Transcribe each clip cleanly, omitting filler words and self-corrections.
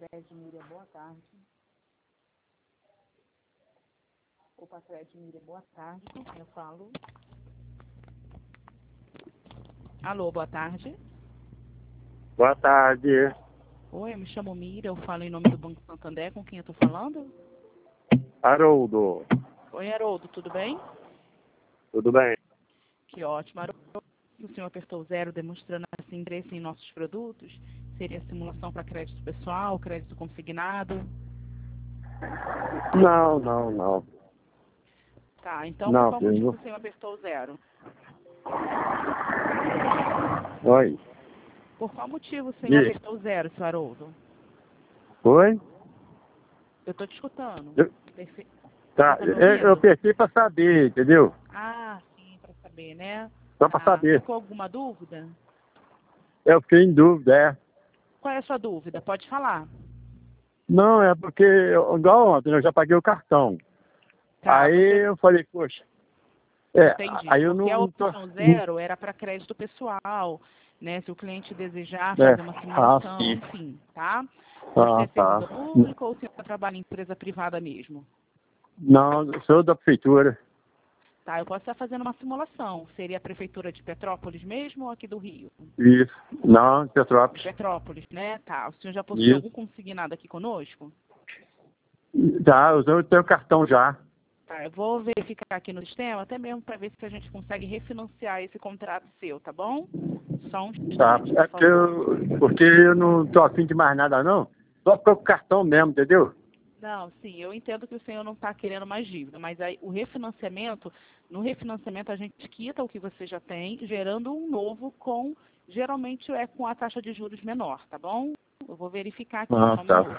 Miriam, boa tarde. Opa, Miriam, boa tarde. Eu falo. Alô, boa tarde. Boa tarde. Oi, eu me chamo Miriam, eu falo em nome do Banco Santander. Com quem eu estou falando? Haroldo. Oi, Haroldo, tudo bem? Tudo bem? Que ótimo, Haroldo. O senhor apertou 0, demonstrando assim interesse em nossos produtos? Seria simulação para crédito pessoal, crédito consignado? Não. Tá, então por Não, qual filho. motivo o senhor apertou 0? Oi. Por qual motivo o senhor apertou 0, senhor Haroldo? Oi? Eu estou te escutando. Tá, Você tá me ouvindo? eu apertei pra saber, entendeu? Ah, sim, para saber, né? Só pra saber. Ficou alguma dúvida? Eu fiquei em dúvida, é. Qual é a sua dúvida? Pode falar. Não, é porque, igual ontem, eu já paguei o cartão. Tá, Aí você... eu falei, poxa. Entendi. Aí eu Porque a não tô. opção 0 era para crédito pessoal, né? Se o cliente desejar É. fazer uma simulação, Sim. enfim, tá? Você Ah, é tá. servidor público ou você trabalha em empresa privada mesmo? Não, eu sou da prefeitura. Tá, eu posso estar fazendo uma simulação. Seria a prefeitura de Petrópolis mesmo ou aqui do Rio? Isso. Não, Petrópolis. Petrópolis, né? Tá. O senhor já possui Isso. algum consignado aqui conosco? Tá, eu tenho o cartão já. Tá, eu vou verificar aqui no sistema, até mesmo para ver se a gente consegue refinanciar esse contrato seu, tá bom? Só um Tá, instante, é por favor. porque eu não tô afim de mais nada não. Só com o cartão mesmo, entendeu? Não, sim, eu entendo que o senhor não está querendo mais dívida, mas aí o refinanciamento, no refinanciamento a gente quita o que você já tem, gerando um novo com, geralmente é com a taxa de juros menor, tá bom? Eu vou verificar aqui, Ah, só um tá. minuto.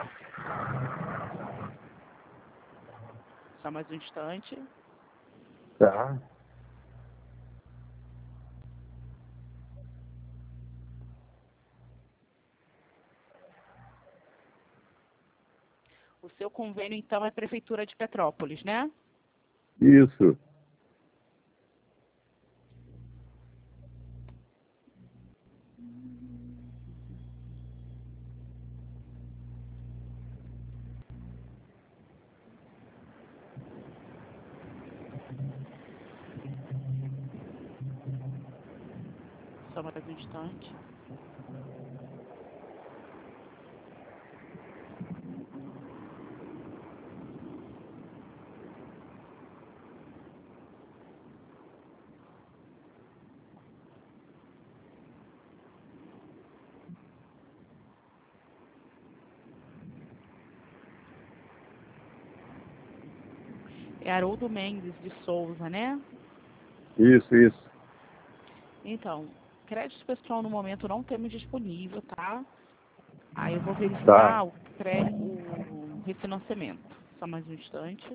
Só mais um instante. Tá. O seu convênio, então, é Prefeitura de Petrópolis, né? Isso. Só mais um instante. É Haroldo Mendes de Souza, né? Isso. Então, crédito pessoal no momento não temos disponível, tá? Aí eu vou verificar Tá. o refinanciamento. Só mais um instante.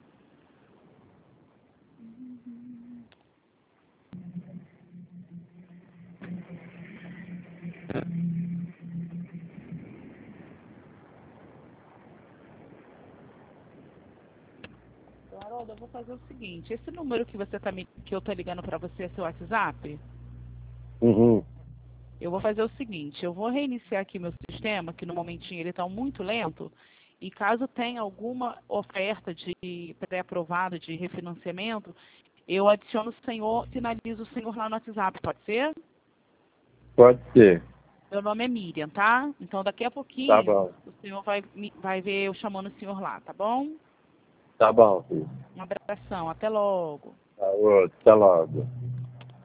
Então, Haroldo, eu vou fazer o seguinte. Esse número que que eu tô ligando para você é seu WhatsApp? Uhum. Eu vou fazer o seguinte. Eu vou reiniciar aqui meu sistema, que no momentinho ele está muito lento. E caso tenha alguma oferta de pré-aprovado de refinanciamento, eu adiciono o senhor, finalizo o senhor lá no WhatsApp, pode ser? Pode ser. Meu nome é Miriam, tá? Então daqui a Tá pouquinho bom. o senhor vai ver eu chamando o senhor lá, tá bom? Tá bom, filho. Um abração, até logo. Tá, outro. Até logo.